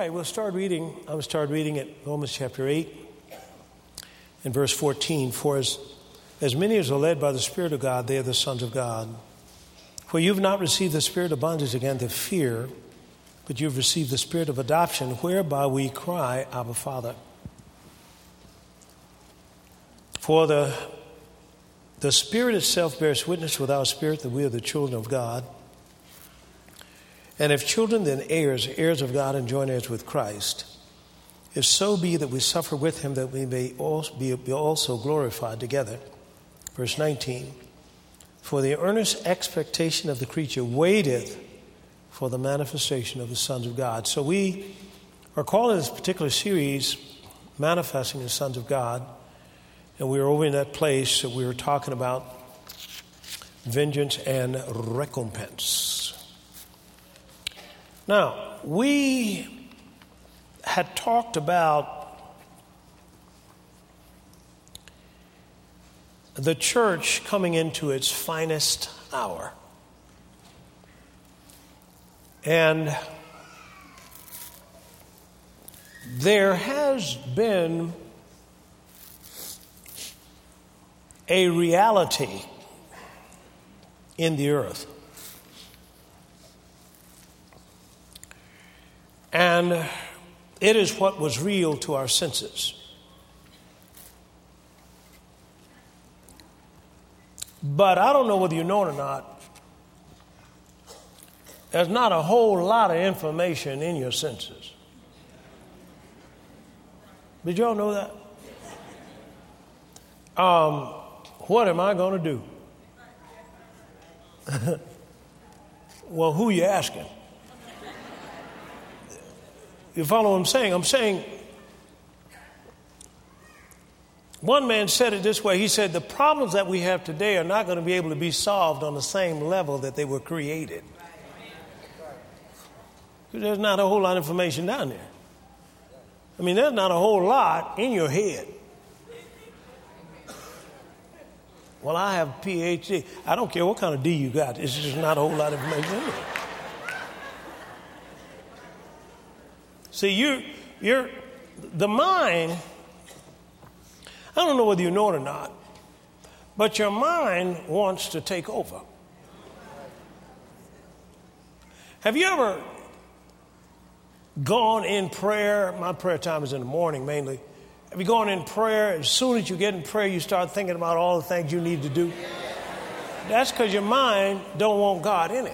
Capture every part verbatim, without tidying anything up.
right, we'll start reading. I will start reading at Romans chapter eight and verse fourteen. For as, as many as are led by the Spirit of God, they are the sons of God. For you've not received the spirit of bondage again to fear, but you've received the spirit of adoption, whereby we cry, Abba, Father. For the, the Spirit itself bears witness with our spirit that we are the children of God. And if children, then heirs, heirs of God and joint heirs with Christ. If so be that we suffer with him, that we may also be, be also glorified together. Verse nineteen. For the earnest expectation of the creature waiteth for the manifestation of the sons of God. So we are calling this particular series Manifesting the Sons of God. And we were over in that place that we were talking about vengeance and recompense. Now, we had talked about the church coming into its finest hour. And there has been a reality in the earth. And it is what was real to our senses. But I don't know whether you know it or not, there's not a whole lot of information in your senses. Did y'all know that? Um, what am I going to do? Well, who are you asking? You follow what I'm saying? I'm saying, one man said it this way. He said, the problems that we have today are not going to be able to be solved on the same level that they were created. Because there's not a whole lot of information down there. I mean, there's not a whole lot in your head. Well, I have a P H D. I don't care what kind of D you got. It's just not a whole lot of information in there. See, you, you're, the mind, I don't know whether you know it or not, but your mind wants to take over. Have you ever gone in prayer? My prayer time is in the morning mainly. Have you gone in prayer? As soon as you get in prayer, you start thinking about all the things you need to do. That's because your mind don't want God in it.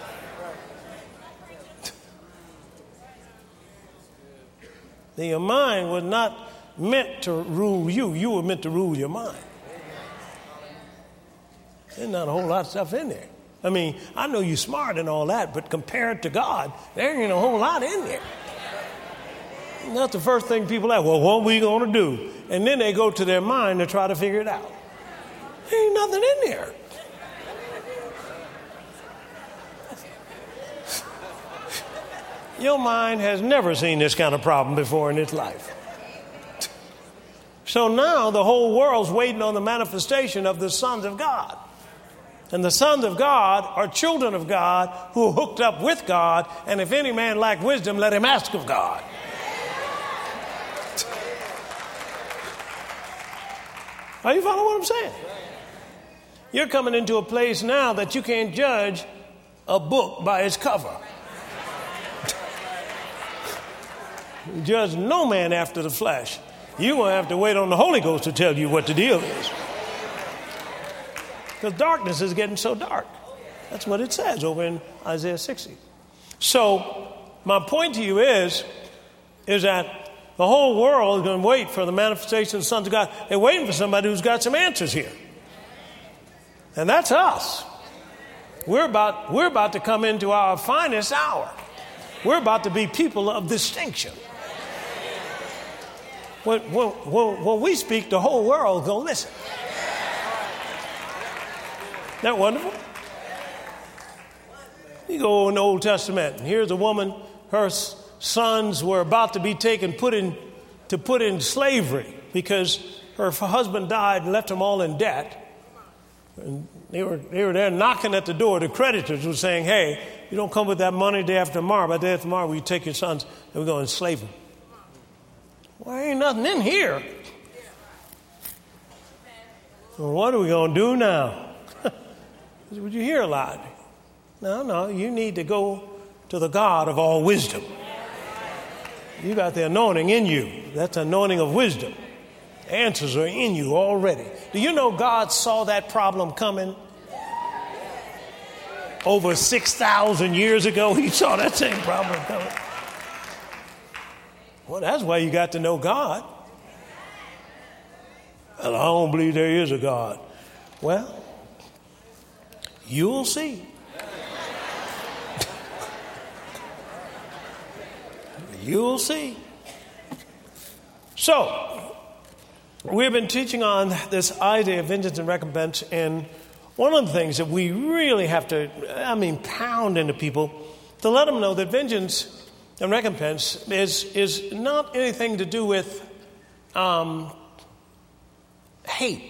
Now, your mind was not meant to rule you. You were meant to rule your mind. There's not a whole lot of stuff in there. I mean, I know you're smart and all that, but compared to God, there ain't a whole lot in there. And that's the first thing people ask, well, what are we going to do? And then they go to their mind to try to figure it out. There ain't nothing in there. Your mind has never seen this kind of problem before in its life. So now the whole world's waiting on the manifestation of the sons of God. And the sons of God are children of God who are hooked up with God. And if any man lack wisdom, let him ask of God. Are you following what I'm saying? You're coming into a place now that you can't judge a book by its cover. Judge no man after the flesh. You're going to have to wait on the Holy Ghost to tell you what the deal is. Because darkness is getting so dark. That's what it says over in Isaiah sixty. So my point to you is, is that the whole world is going to wait for the manifestation of the sons of God. They're waiting for somebody who's got some answers here. And that's us. We're about, we're about to come into our finest hour. We're about to be people of distinction. When, when, when, when we speak, the whole world is going to listen. Isn't that wonderful? You go in the Old Testament, and here's a woman, her sons were about to be taken, put in, to put in slavery because her husband died and left them all in debt. And They were, they were there knocking at the door. The creditors were saying, hey, you don't come with that money day after tomorrow. By day after tomorrow, we take your sons and we're going to enslave them. Well, ain't nothing in here. Well, what are we going to do now? Would you hear a lot? No, no, you need to go to the God of all wisdom. You got the anointing in you. That's the anointing of wisdom. Answers are in you already. Do you know God saw that problem coming? Over six thousand years ago, he saw that same problem coming. Well, that's why you got to know God. Well, I don't believe there is a God. Well, you'll see. You'll see. So, we've been teaching on this idea of vengeance and recompense, and one of the things that we really have to, I mean, pound into people to let them know that vengeance and recompense is, is not anything to do with um, hate.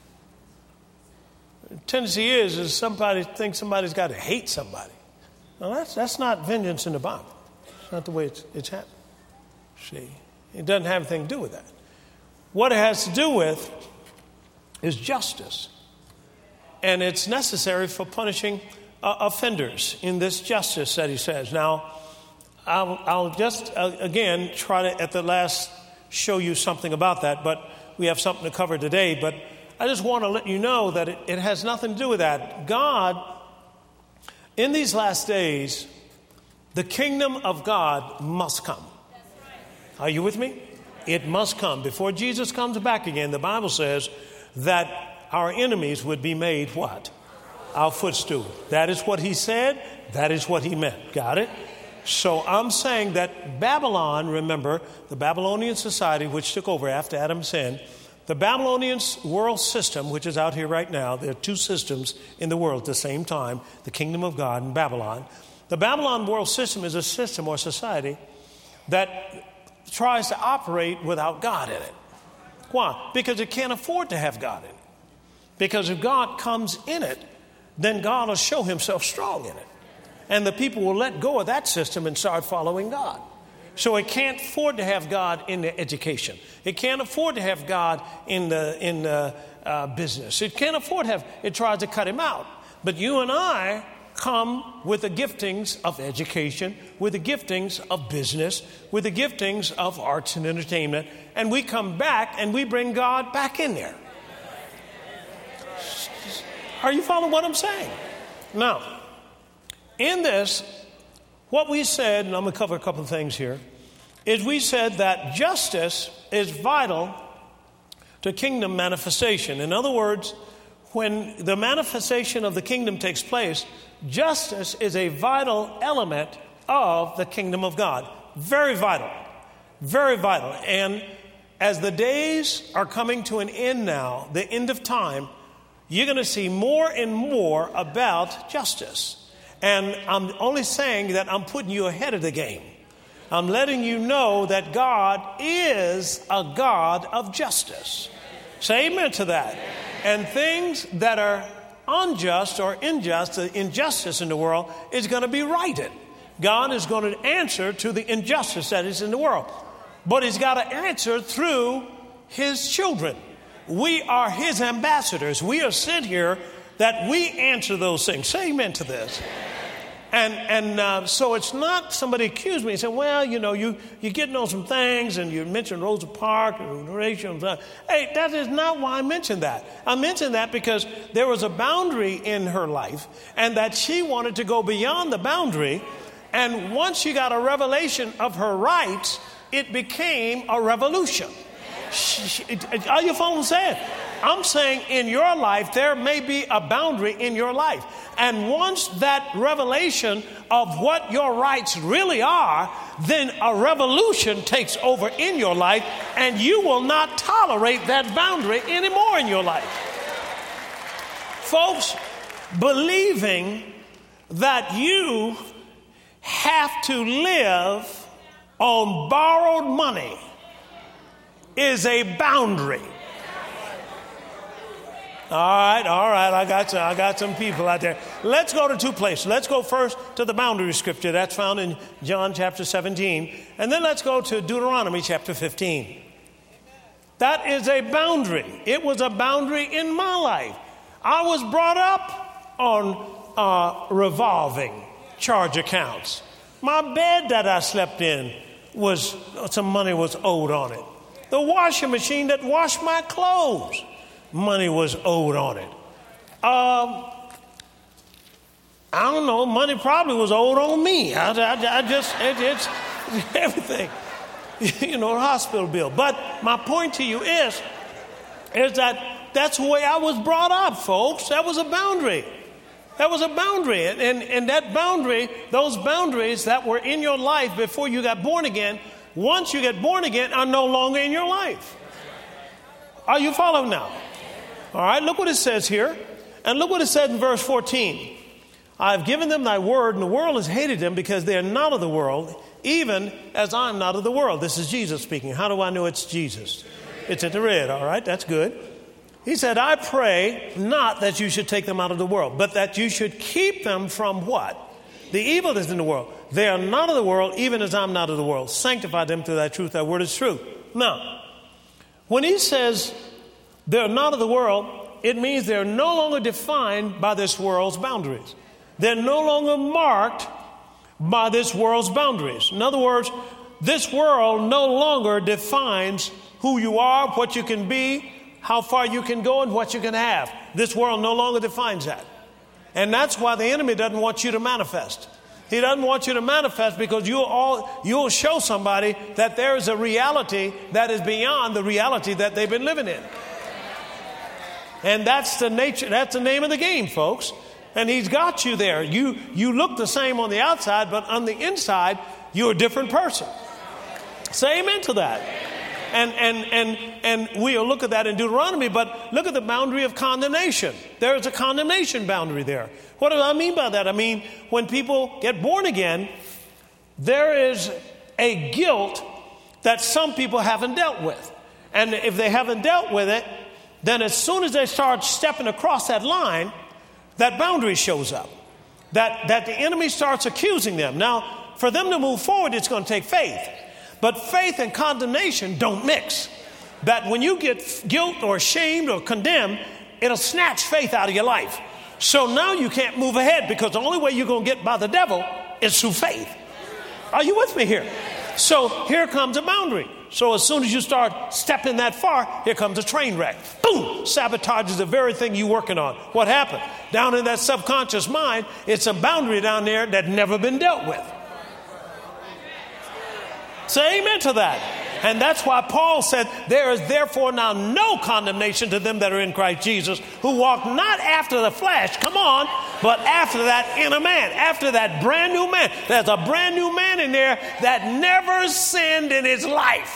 The tendency is, is somebody thinks somebody's got to hate somebody. Well, that's, that's not vengeance in the Bible. It's not the way it's, it's happened. See, it doesn't have anything to do with that. What it has to do with is justice. And it's necessary for punishing uh, offenders in this justice that he says. Now, I'll, I'll just, uh, again, try to, at the last, show you something about that. But we have something to cover today. But I just want to let you know that it, it has nothing to do with that. God, in these last days, the kingdom of God must come. Are you with me? It must come. Before Jesus comes back again, the Bible says that our enemies would be made what? Our footstool. That is what he said. That is what he meant. Got it? So I'm saying that Babylon, remember, the Babylonian society which took over after Adam sinned, the Babylonian world system, which is out here right now, there are two systems in the world at the same time, the kingdom of God and Babylon. The Babylon world system is a system or society that tries to operate without God in it. Why? Because it can't afford to have God in it. Because if God comes in it, then God will show himself strong in it. And the people will let go of that system and start following God. So it can't afford to have God in the education. It can't afford to have God in the in the uh, business. It can't afford to have, it tries to cut him out. But you and I come with the giftings of education, with the giftings of business, with the giftings of arts and entertainment, and we come back and we bring God back in there. Are you following what I'm saying? Now, in this, what we said, and I'm going to cover a couple of things here, is we said that justice is vital to kingdom manifestation. In other words, when the manifestation of the kingdom takes place, justice is a vital element of the kingdom of God. Very vital. Very vital. And as the days are coming to an end now, the end of time, you're going to see more and more about justice. And I'm only saying that I'm putting you ahead of the game. I'm letting you know that God is a God of justice. Say amen to that. And things that are unjust or unjust, the injustice in the world is going to be righted. God is going to answer to the injustice that is in the world. But he's got to answer through his children. We are his ambassadors. We are sent here that we answer those things. Say amen to this. And and uh, so it's not somebody accused me and said, well, you know, you, you're getting on some things and you mentioned Rosa Parks and Horatio. Hey, that is not why I mentioned that. I mentioned that because there was a boundary in her life and that she wanted to go beyond the boundary. And once she got a revelation of her rights, it became a revolution. She, she, are you following what I'm saying? I'm saying in your life, there may be a boundary in your life. And once that revelation of what your rights really are, then a revolution takes over in your life, and you will not tolerate that boundary anymore in your life. Folks, believing that you have to live on borrowed money is a boundary. All right, all right. I got some, I got some people out there. Let's go to two places. Let's go first to the boundary scripture. That's found in John chapter seventeen. And then let's go to Deuteronomy chapter fifteen. That is a boundary. It was a boundary in my life. I was brought up on uh, revolving charge accounts. My bed that I slept in was, some money was owed on it. The washing machine that washed my clothes, money was owed on it. Um, I don't know, money probably was owed on me. I, I, I just, it, it's everything. You know, the hospital bill. But my point to you is, is that that's the way I was brought up, folks. That was a boundary. That was a boundary. And, and, and that boundary, those boundaries that were in your life before you got born again, once you get born again, are no longer in your life. Are you following now? All right, look what it says here. And look what it said in verse fourteen. I have given them thy word, and the world has hated them because they are not of the world, even as I am not of the world. This is Jesus speaking. How do I know it's Jesus? It's in the red. All right, that's good. He said, I pray not that you should take them out of the world, but that you should keep them from what? The evil is in the world. They are not of the world, even as I'm not of the world. Sanctify them through thy truth. Thy word is true. Now, when he says they're not of the world, it means they're no longer defined by this world's boundaries. They're no longer marked by this world's boundaries. In other words, this world no longer defines who you are, what you can be, how far you can go, and what you can have. This world no longer defines that. And that's why the enemy doesn't want you to manifest. He doesn't want you to manifest because you'll, all, you'll show somebody that there is a reality that is beyond the reality that they've been living in. And that's the nature, that's the name of the game, folks. And he's got you there. You, you look the same on the outside, but on the inside, you're a different person. Say amen to that. And, and, and, and we'll look at that in Deuteronomy, but look at the boundary of condemnation. There is a condemnation boundary there. What do I mean by that? I mean, when people get born again, there is a guilt that some people haven't dealt with. And if they haven't dealt with it, then as soon as they start stepping across that line, that boundary shows up. That, that the enemy starts accusing them. Now, for them to move forward, it's going to take faith. But faith and condemnation don't mix. That when you get guilt or shamed or condemned, it'll snatch faith out of your life. So now you can't move ahead because the only way you're going to get by the devil is through faith. Are you with me here? So here comes a boundary. So as soon as you start stepping that far, here comes a train wreck. Boom! Sabotages the very thing you're working on. What happened? Down in that subconscious mind, it's a boundary down there that's never been dealt with. Say amen to that. And that's why Paul said, there is therefore now no condemnation to them that are in Christ Jesus, who walk not after the flesh, come on, but after that inner man, after that brand new man. There's a brand new man in there that never sinned in his life.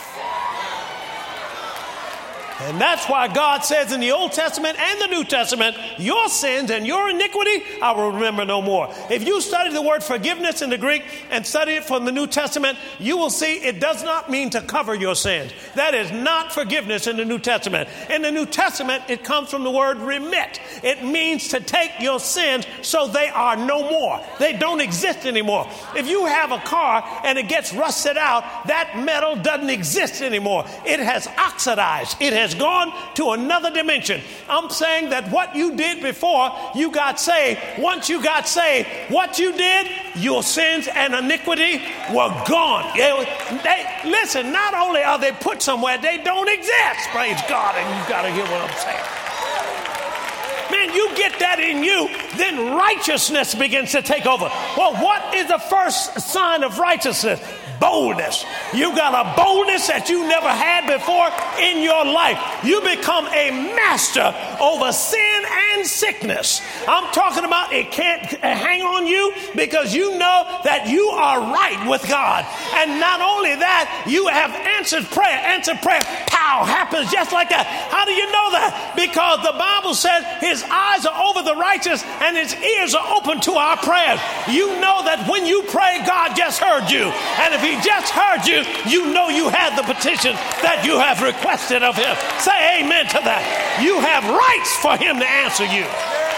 And that's why God says in the Old Testament and the New Testament, your sins and your iniquity I will remember no more. If you study the word forgiveness in the Greek and study it from the New Testament, you will see it does not mean to cover your sins. That is not forgiveness in the New Testament. In the New Testament, it comes from the word remit. It means to take your sins so they are no more. They don't exist anymore. If you have a car and it gets rusted out, that metal doesn't exist anymore. It has oxidized. It has has gone to another dimension. I'm saying that what you did before you got saved, once you got saved, what you did, your sins and iniquity were gone. They, they, listen, not only are they put somewhere, they don't exist. Praise God. And you got to hear what I'm saying. Man, you get that in you, then righteousness begins to take over. Well, what is the first sign of righteousness? Boldness. You got a boldness that you never had before in your life. You become a master over sin and sickness. I'm talking about it can't hang on you because you know that you are right with God. And not only that, you have answered prayer. Answered prayer, pow, happens just like that. How do you know that? Because the Bible says his eyes are over the righteous and his ears are open to our prayers. You know that when you pray, God just heard you. And if he just heard you, you know you had the petition that you have requested of him. Say amen to that. You have rights for him to answer you.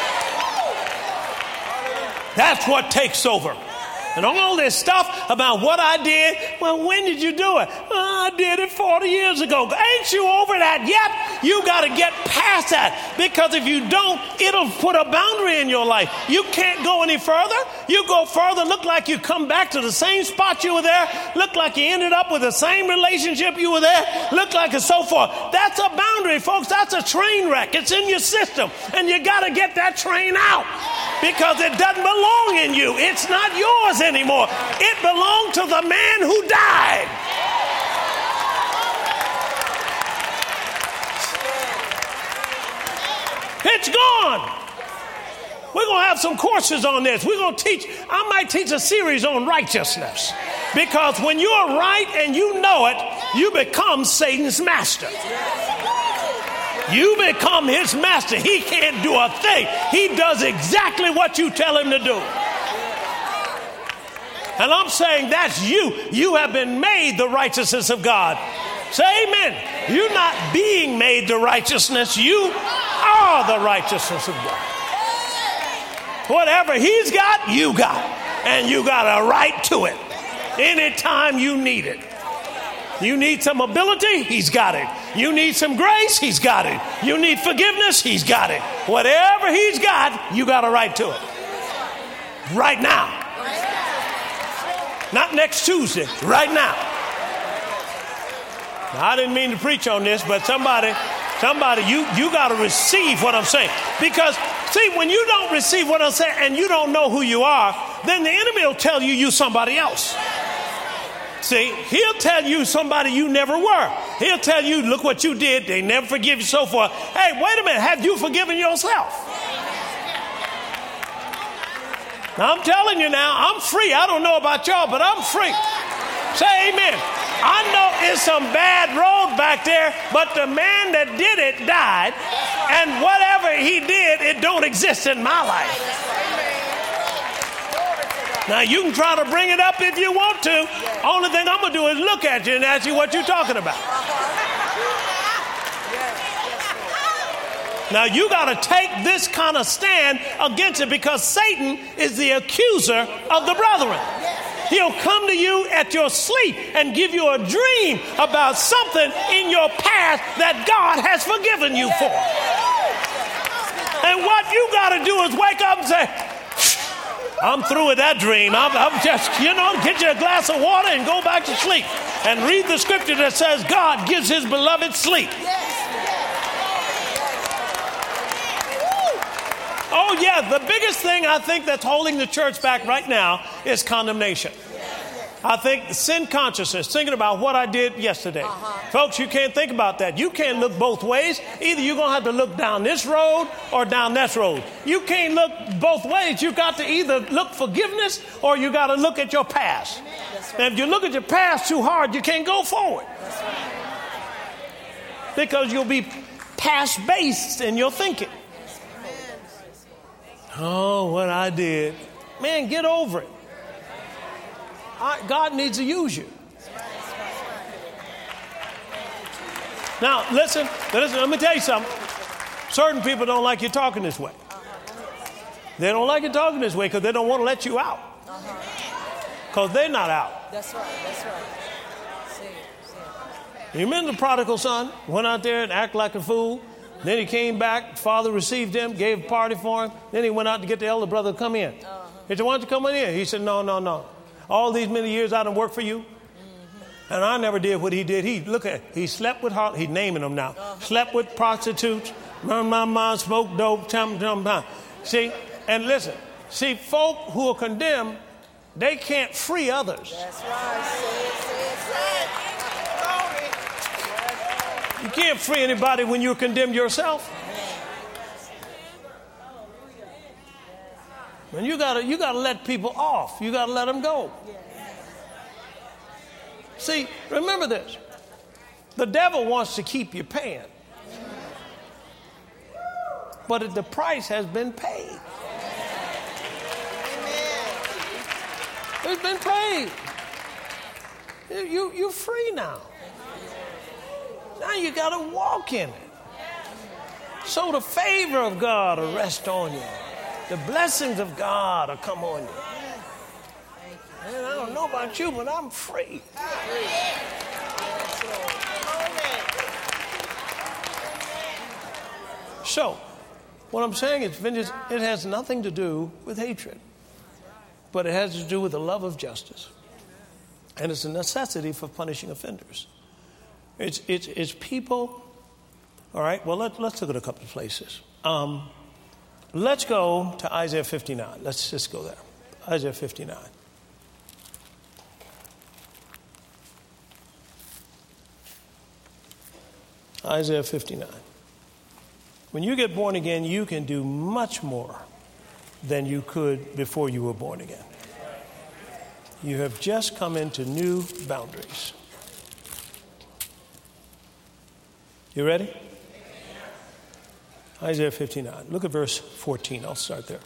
That's what takes over. And all this stuff about what I did, well, when did you do it? Oh, I did it forty years ago. Ain't you over that yet? You got to get past that, because if you don't, it'll put a boundary in your life. You can't go any further. You go further, look like you come back to the same spot you were there, look like you ended up with the same relationship you were there, look like and so forth. That's a boundary, folks. That's a train wreck. It's in your system, and you got to get that train out, because it doesn't belong in you. It's not yours anymore. It belonged to the man who died. It's gone. We're going to have some courses on this. We're going to teach, I might teach a series on righteousness, because when you're right and you know it, you become Satan's master. You become his master. He can't do a thing. He does exactly what you tell him to do. And I'm saying that's you. You have been made the righteousness of God. Say amen. You're not being made the righteousness. You are the righteousness of God. Whatever he's got, you got. And you got a right to it anytime you need it. You need some ability, he's got it. You need some grace, he's got it. You need forgiveness, he's got it. Whatever he's got, you got a right to it. Right now. Not next Tuesday, right now. Now, I didn't mean to preach on this, but somebody, somebody, you, you got to receive what I'm saying. Because, see, when you don't receive what I'm saying and you don't know who you are, then the enemy will tell you you're somebody else. See, he'll tell you somebody you never were. He'll tell you, look what you did. They never forgive you, so forth. Hey, wait a minute. Have you forgiven yourself? Now, I'm telling you now, I'm free. I don't know about y'all, but I'm free. Say amen. I know it's some bad road back there, but the man that did it died, and whatever he did, it don't exist in my life. Now, you can try to bring it up if you want to. Only thing I'm going to do is look at you and ask you what you're talking about. Now, you got to take this kind of stand against it, because Satan is the accuser of the brethren. He'll come to you at your sleep and give you a dream about something in your past that God has forgiven you for. And what you got to do is wake up and say, I'm through with that dream. I'm, I'm just, you know, get you a glass of water and go back to sleep. And read the scripture that says God gives his beloved sleep. Oh, yeah, the biggest thing I think that's holding the church back right now is condemnation. I think sin consciousness, thinking about what I did yesterday. Uh-huh. Folks, you can't think about that. You can't look both ways. Either you're going to have to look down this road or down that road. You can't look both ways. You got to either look forgiveness or you got to look at your past. Right. And if you look at your past too hard, you can't go forward. Right. Because you'll be past-based in your thinking. Oh, what I did. Man, get over it. I, God needs to use you. Now, listen, listen, let me tell you something. Certain people don't like you talking this way. They don't like you talking this way because they don't want to let you out. Because they're not out. That's right, that's right. See it, see it. You remember the prodigal son went out there and acted like a fool? Then he came back, father received him, gave a party for him. Then he went out to get the elder brother to come in. Uh-huh. He said, why don't you come in here? He said, no, no, no. All these many years I done worked for you. Mm-hmm. And I never did what he did. He, look at, he slept with, he's naming them now. Uh-huh. Slept with prostitutes, run my mom, smoked dope, chum, chum, chum. See, and listen, see, folk who are condemned, they can't free others. That's right. See it, see it, see it. You can't free anybody when you're condemned yourself. And you gotta, you gotta let people off. You gotta let them go. See, remember this. The devil wants to keep you paying. But the price has been paid. It's been paid. You, you're free now. Now you got to walk in it. So the favor of God will rest on you. The blessings of God will come on you. Man, I don't know about you, but I'm free. So, what I'm saying is, it has nothing to do with hatred, but it has to do with the love of justice. And it's a necessity for punishing offenders. It's, it's, it's people, all right, well, let, let's look at a couple of places. Um, let's go to Isaiah fifty-nine. Let's just go there. Isaiah fifty-nine. Isaiah fifty-nine. When you get born again, you can do much more than you could before you were born again. You have just come into new boundaries. You ready? Isaiah fifty-nine. Look at verse fourteen. I'll start there.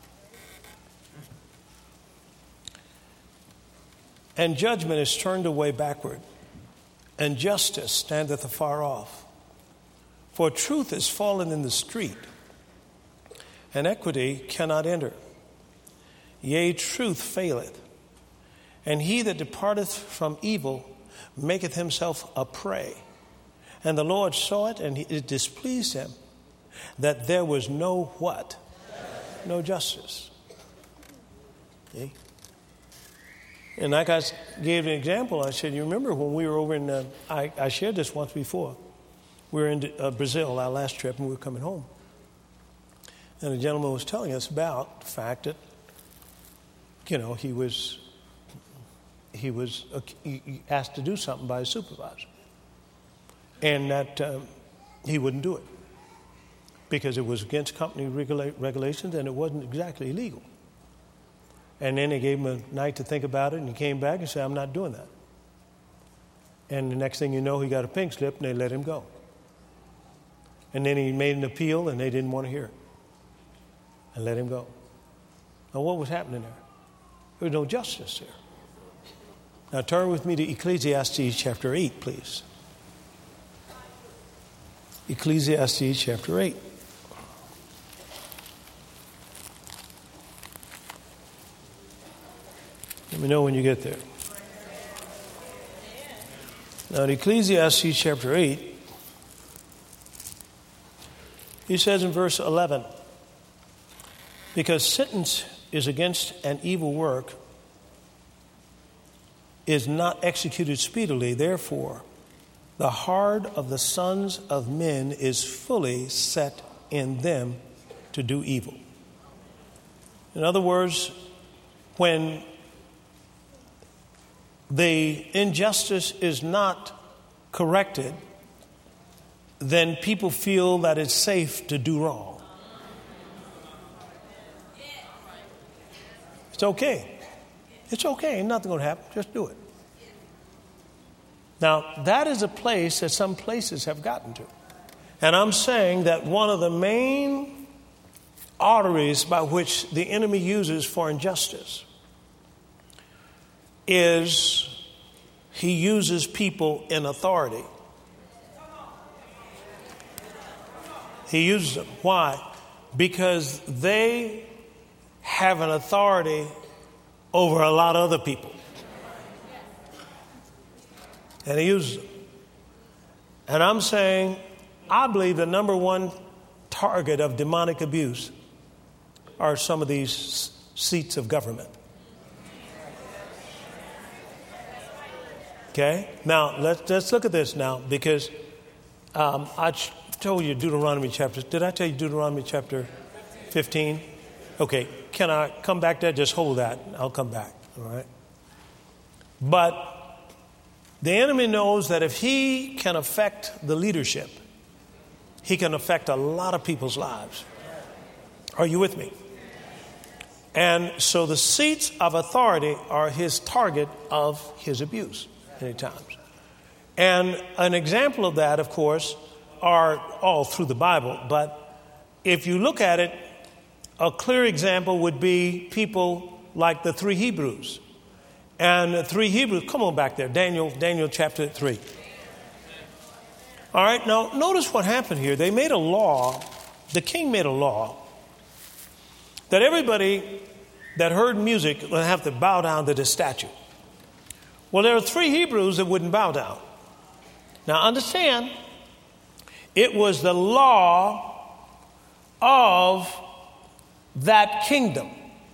And judgment is turned away backward, and justice standeth afar off. For truth is fallen in the street, and equity cannot enter. Yea, truth faileth, and he that departeth from evil maketh himself a prey. And the Lord saw it, and it displeased him that there was no what? No justice. Okay. And like I gave an example, I said, you remember when we were over in, uh, I, I shared this once before. We were in uh, Brazil, our last trip, and we were coming home. And a gentleman was telling us about the fact that, you know, he was, he was uh, he asked to do something by his supervisor. And that um, he wouldn't do it because it was against company regula- regulations and it wasn't exactly legal. And then they gave him a night to think about it, and he came back and said, I'm not doing that. And the next thing you know, he got a pink slip, and they let him go. And then he made an appeal, and they didn't want to hear it and let him go. Now, what was happening there? There was no justice there. Now, turn with me to Ecclesiastes chapter eight, please. Ecclesiastes chapter eight. Let me know when you get there. Now, in Ecclesiastes chapter eight, he says in verse eleven, because sentence is against an evil work, is not executed speedily, therefore the heart of the sons of men is fully set in them to do evil. In other words, when the injustice is not corrected, then people feel that it's safe to do wrong. It's okay. It's okay. Ain't nothing going to happen. Just do it. Now, that is a place that some places have gotten to. And I'm saying that one of the main arteries by which the enemy uses for injustice is he uses people in authority. He uses them. Why? Because they have an authority over a lot of other people. And he uses them. And I'm saying, I believe the number one target of demonic abuse are some of these seats of government. Okay? Now, let's, let's look at this now, because um, I ch- told you Deuteronomy chapter. Did I tell you Deuteronomy chapter fifteen? Okay. Can I come back there? Just hold that. I'll come back. All right? But the enemy knows that if he can affect the leadership, he can affect a lot of people's lives. Are you with me? And so the seats of authority are his target of his abuse many times. And an example of that, of course, are all through the Bible. But if you look at it, a clear example would be people like the three Hebrews. And the three Hebrews, come on back there, Daniel, Daniel chapter three. All right, now notice what happened here. They made a law, the king made a law, that everybody that heard music would have to bow down to this statue. Well, there were three Hebrews that wouldn't bow down. Now understand, it was the law of that kingdom,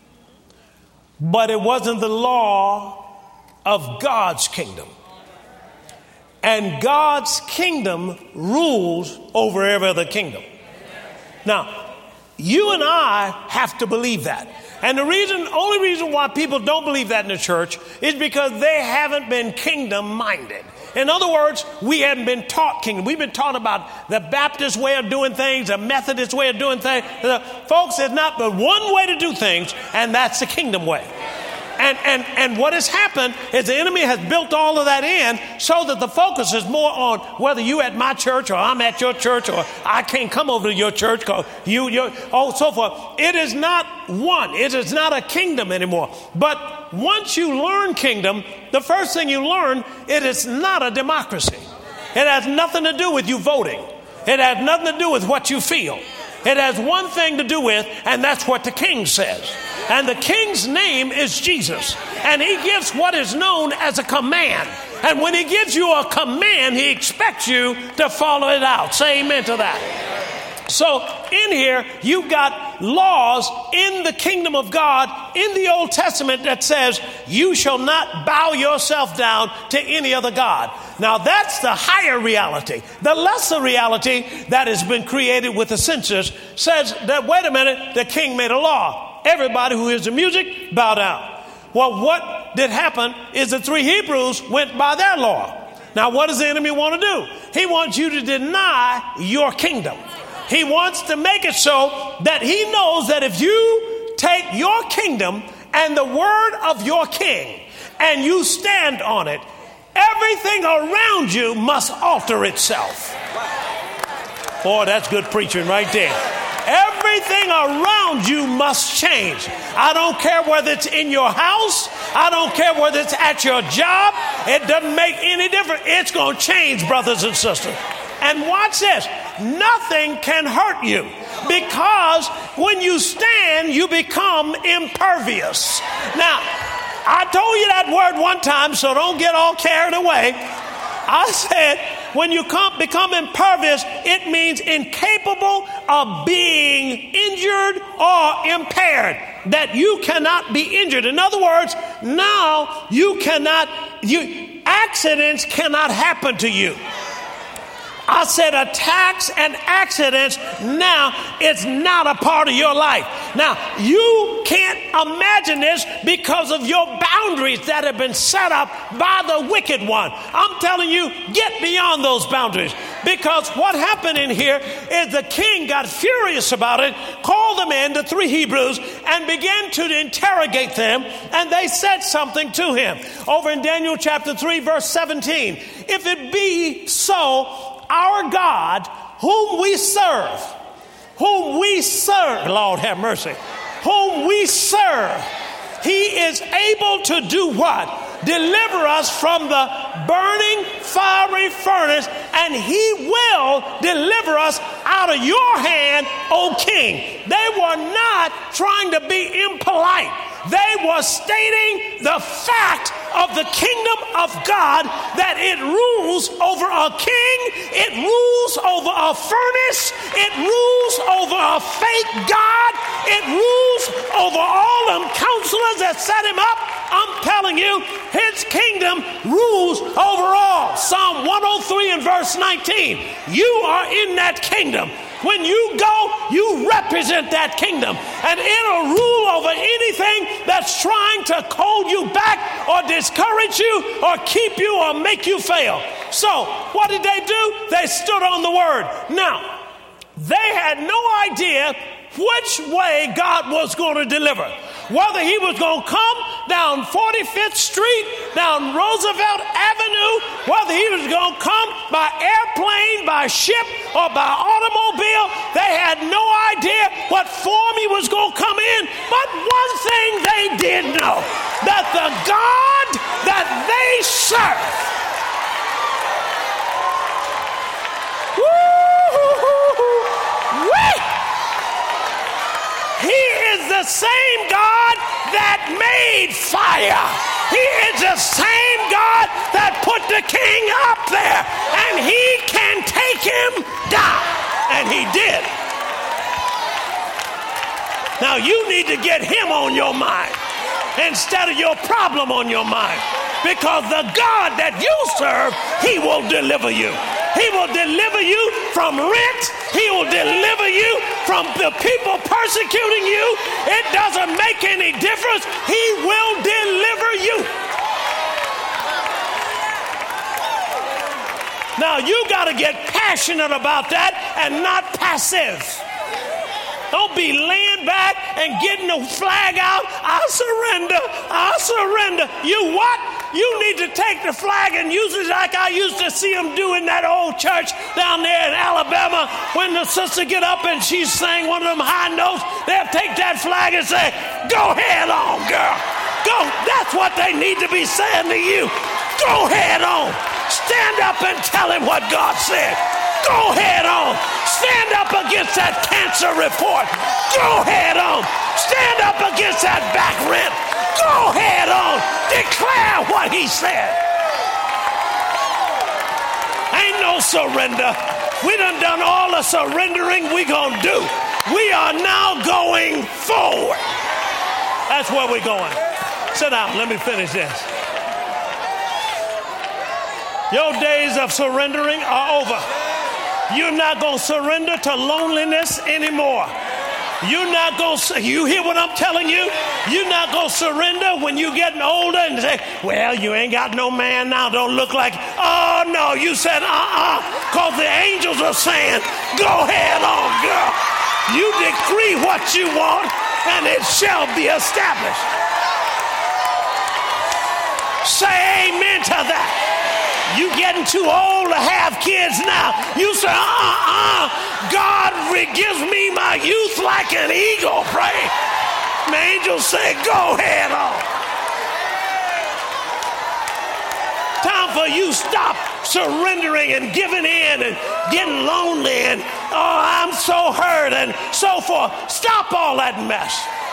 but it wasn't the law of God's kingdom. And God's kingdom rules over every other kingdom. Now, you and I have to believe that. And the reason, only reason why people don't believe that in the church is because they haven't been kingdom minded. In other words, we haven't been taught kingdom. We've been taught about the Baptist way of doing things, the Methodist way of doing things. Uh, folks, there's not but one way to do things, and that's the kingdom way. And, and, and what has happened is the enemy has built all of that in so that the focus is more on whether you at my church or I'm at your church or I can't come over to your church because you, you, oh, so forth. It is not one. It is not a kingdom anymore. But once you learn kingdom, the first thing you learn, it is not a democracy. It has nothing to do with you voting. It has nothing to do with what you feel. It has one thing to do with, and that's what the king says. And the king's name is Jesus. And he gives what is known as a command. And when he gives you a command, he expects you to follow it out. Say amen to that. So in here, you've got laws in the kingdom of God in the Old Testament that says you shall not bow yourself down to any other God. Now that's the higher reality. The lesser reality that has been created with the census says that, wait a minute, the king made a law. Everybody who hears the music, bow down. Well, what did happen is the three Hebrews went by their law. Now what does the enemy want to do? He wants you to deny your kingdom. He wants to make it so that he knows that if you take your kingdom and the word of your king and you stand on it, everything around you must alter itself. Boy, that's good preaching right there. Everything around you must change. I don't care whether it's in your house. I don't care whether it's at your job. It doesn't make any difference. It's going to change, brothers and sisters. And watch this. Nothing can hurt you because when you stand, you become impervious. Now, I told you that word one time, so don't get all carried away. I said, when you come, become impervious, it means incapable of being injured or impaired, that you cannot be injured. In other words, now you cannot, you, accidents cannot happen to you. I said attacks and accidents, now it's not a part of your life. Now, you can't imagine this because of your boundaries that have been set up by the wicked one. I'm telling you, get beyond those boundaries. Because what happened in here is the king got furious about it, called them in, the three Hebrews, and began to interrogate them, and they said something to him. Over in Daniel chapter three, verse seventeen, if it be so, our God, whom we serve, whom we serve, Lord have mercy, whom we serve, he is able to do what? Deliver us from the burning fiery furnace, and he will deliver us out of your hand, O king. They were not trying to be impolite. They were stating the fact of the kingdom of God, that it rules over a king, it rules over a furnace, it rules over a fake God, it rules over all them counselors that set him up. I'm telling you, his kingdom rules over all. Psalm one oh three and verse nineteen. You are in that kingdom. When you go, you represent that kingdom, and it'll rule over anything that's trying to hold you back or discourage you or keep you or make you fail. So what did they do? They stood on the word. Now, they had no idea which way God was going to deliver. Whether he was going to come down forty-fifth Street, down Roosevelt Avenue, whether he was going to come by airplane, by ship, or by automobile, they had no idea what form he was going to come in. But one thing they did know, that the God that they serve, he is the same God that made fire. He is the same God that put the king up there, and he can take him down. And he did. Now you need to get him on your mind instead of your problem on your mind, because the God that you serve, he will deliver you. He will deliver you from rent. He will deliver you from the people persecuting you. It doesn't make any difference. He will deliver you. Now you got to get passionate about that and not passive. Don't be laying back and getting the flag out. I surrender. I surrender. You what? You need to take the flag and use it like I used to see them do in that old church down there in Alabama. When the sister get up and she sang one of them high notes, they'll take that flag and say, go head on, girl. Go. That's what they need to be saying to you. Go head on. Stand up and tell him what God said. Go head on. Stand up against that cancer report. Go head on. Stand up against that back rent. Go head on. Declare what he said. Ain't no surrender. We done done all the surrendering we gonna do. We are now going forward. That's where we're going. Sit down. Let me finish this. Your days of surrendering are over. You're not going to surrender to loneliness anymore. You're not going to, you hear what I'm telling you? You're not going to surrender when you're getting older and say, well, you ain't got no man now, don't look like, oh no, you said uh-uh, because the angels are saying, go head on, girl. You decree what you want and it shall be established. Say amen to that. You getting too old to have kids now. You say, uh-uh, God gives me my youth like an eagle, pray. The angels say, go ahead on. Time for you stop surrendering and giving in and getting lonely and, oh, I'm so hurt and so forth. Stop all that mess.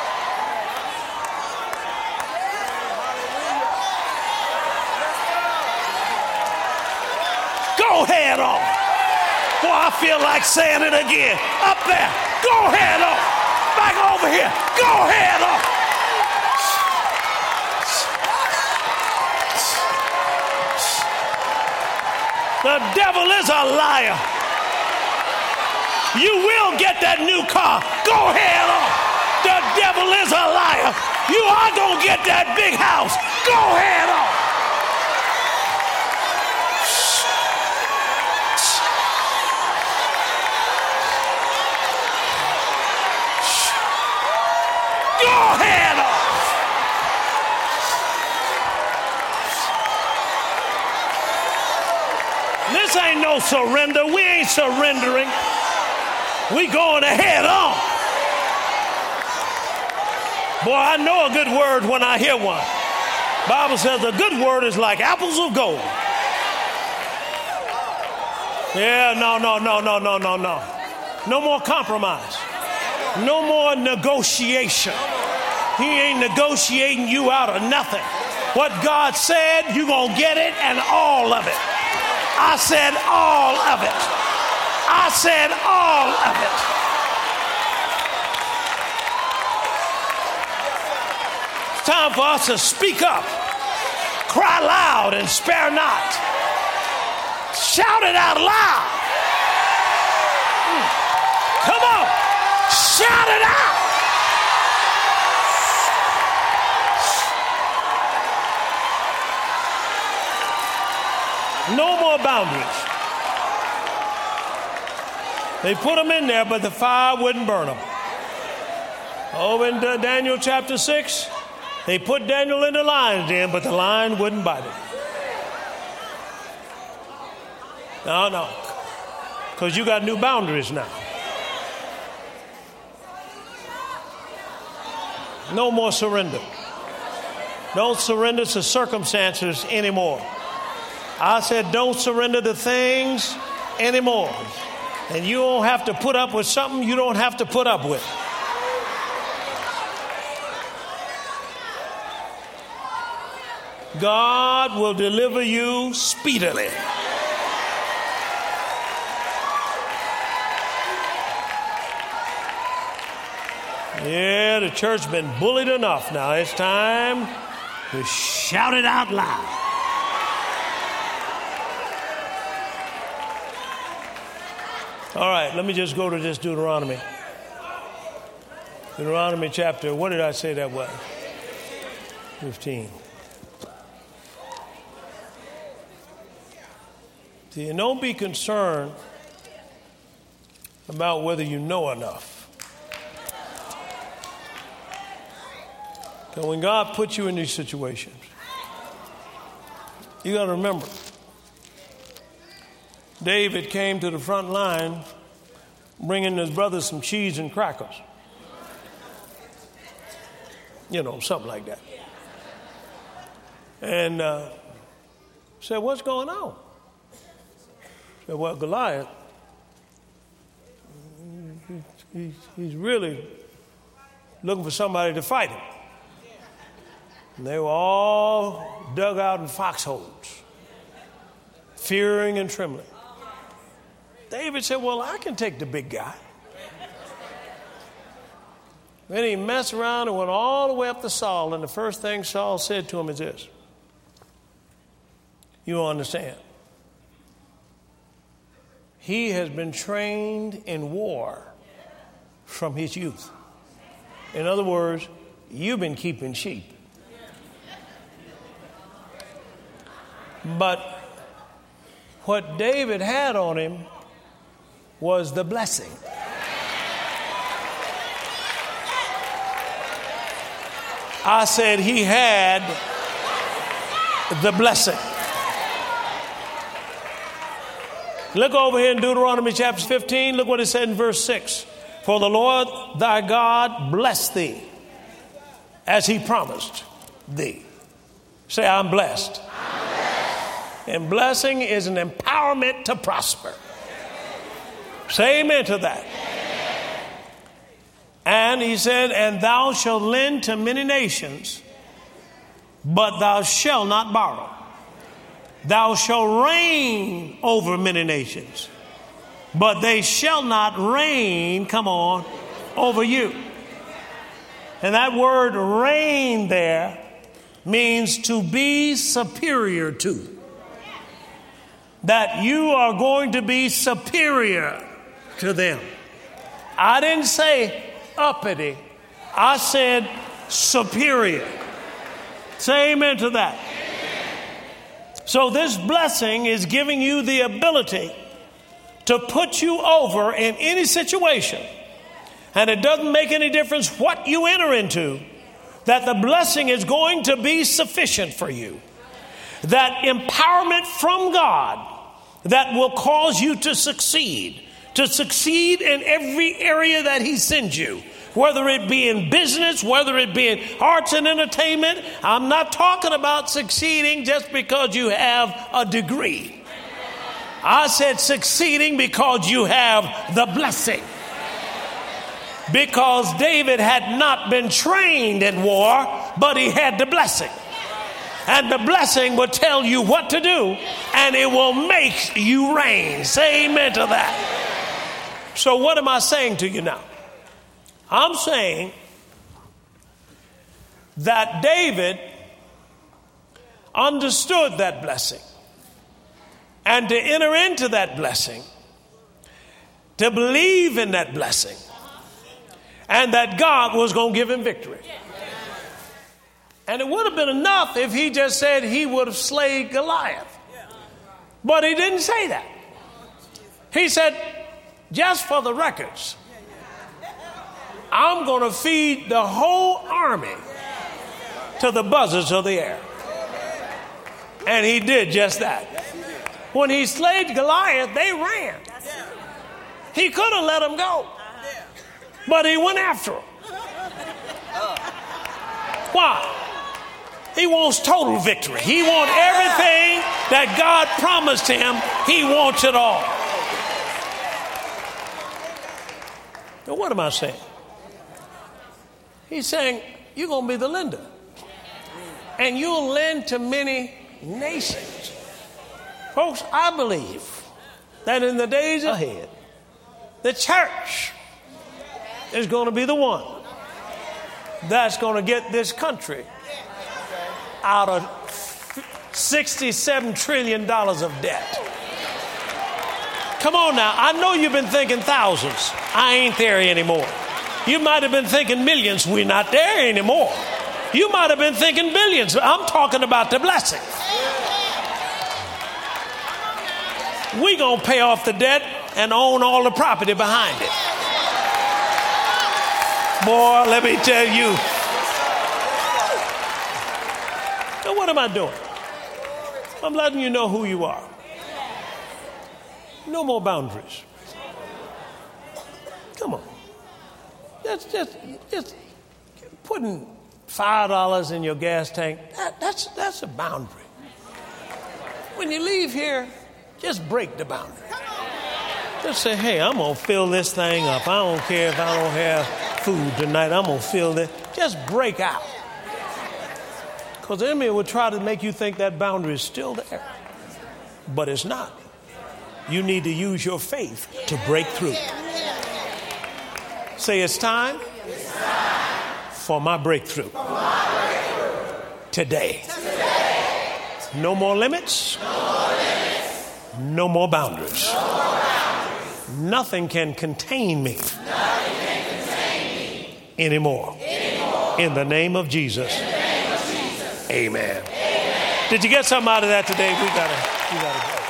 Go head on. Boy, I feel like saying it again. Up there. Go head on. Back over here. Go head on. The devil is a liar. You will get that new car. Go head on. The devil is a liar. You are going to get that big house. Go head on. Go head on. This ain't no surrender. We ain't surrendering. We going ahead on. Boy, I know a good word when I hear one. Bible says a good word is like apples of gold. Yeah, no, no, no, no, no, no, no. No more compromise. No more negotiation. He ain't negotiating you out of nothing. What God said, you're going to get it, and all of it. I said all of it. I said all of it. It's time for us to speak up. Cry loud and spare not. Shout it out loud. Come on. Shout it out. No more boundaries. They put them in there, but the fire wouldn't burn them. Over in Daniel chapter six, they put Daniel in the lion's den, but the lion wouldn't bite him. No, no, because you got new boundaries now. No more surrender. Don't surrender to circumstances anymore. I said don't surrender to things anymore. And you don't have to put up with something you don't have to put up with. God will deliver you speedily. Yeah, the church's been bullied enough now. It's time to shout it out loud. All right, let me just go to this Deuteronomy. Deuteronomy chapter, what did I say that was? fifteen. See, and don't be concerned about whether you know enough. Because when God puts you in these situations, you got to remember, David came to the front line bringing his brothers some cheese and crackers. You know, something like that. And uh, said, what's going on? Said, well, Goliath, he, he's really looking for somebody to fight him. And they were all dug out in foxholes, fearing and trembling. David said, well, I can take the big guy. Then he messed around and went all the way up to Saul. And the first thing Saul said to him is this: you don't understand. He has been trained in war from his youth. In other words, you've been keeping sheep. But what David had on him was the blessing. I said he had the blessing. Look over here in Deuteronomy chapter fifteen. Look what it said in verse six. For the Lord thy God bless thee as he promised thee. Say, I'm blessed. I'm blessed. And blessing is an empowerment to prosper. Say amen to that. Amen. And he said, and thou shalt lend to many nations, but thou shalt not borrow. Thou shalt reign over many nations, but they shall not reign, come on, over you. And that word reign there means to be superior to. That you are going to be superior to them. I didn't say uppity. I said superior. Say amen to that. So this blessing is giving you the ability to put you over in any situation. And it doesn't make any difference what you enter into, that the blessing is going to be sufficient for you. That empowerment from God that will cause you to succeed, to succeed in every area that he sends you. Whether it be in business, whether it be in arts and entertainment. I'm not talking about succeeding just because you have a degree. I said succeeding because you have the blessing. Because David had not been trained in war, but he had the blessing. And the blessing will tell you what to do, and it will make you reign. Say amen to that. So what am I saying to you now? I'm saying that David understood that blessing, and to enter into that blessing, to believe in that blessing, and that God was going to give him victory. And it would have been enough if he just said he would have slayed Goliath. But he didn't say that. He said, just for the records, I'm going to feed the whole army to the buzzards of the air. And he did just that. When he slayed Goliath, they ran. He could have let them go, but he went after them. Why? He wants total victory. He wants everything that God promised him. He wants it all. Now, what am I saying? He's saying, you're going to be the lender. And you'll lend to many nations. Folks, I believe that in the days ahead, the church is going to be the one that's going to get this country out of sixty-seven trillion dollars of debt. Come on now. I know you've been thinking thousands. I ain't there anymore. You might have been thinking millions. We're not there anymore. You might have been thinking billions. I'm talking about the blessing. We're going to pay off the debt and own all the property behind it. Boy, let me tell you. Now, what am I doing? I'm letting you know who you are. No more boundaries. Come on. That's just, just putting five dollars in your gas tank. That, that's, that's a boundary. When you leave here, just break the boundary. Just say, hey, I'm going to fill this thing up. I don't care if I don't have food tonight. I'm going to fill this. Just break out. Because the enemy will try to make you think that boundary is still there. But it's not. You need to use your faith to break through. Say, it's time, it's time for my breakthrough. For my breakthrough. Today. Today. No more limits. No more limits. No more boundaries. No more boundaries. Nothing can contain me. Nothing can contain me anymore. Anymore. In the name of Jesus. In the name of Jesus. Amen. Amen. Did you get something out of that today? We gotta, we gotta go.